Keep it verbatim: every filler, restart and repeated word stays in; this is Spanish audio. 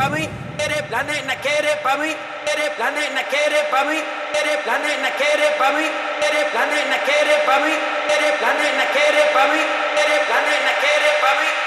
pa' mí, quiere, la nena quiere pa' mí, quiere, la nena quiere pa' mí, quiere, la nena quiere pa' mí, quiere, la nena quiere pa' mí, quiere, la nena quiere pa' mí, quiere, la nena quiere pa' mí.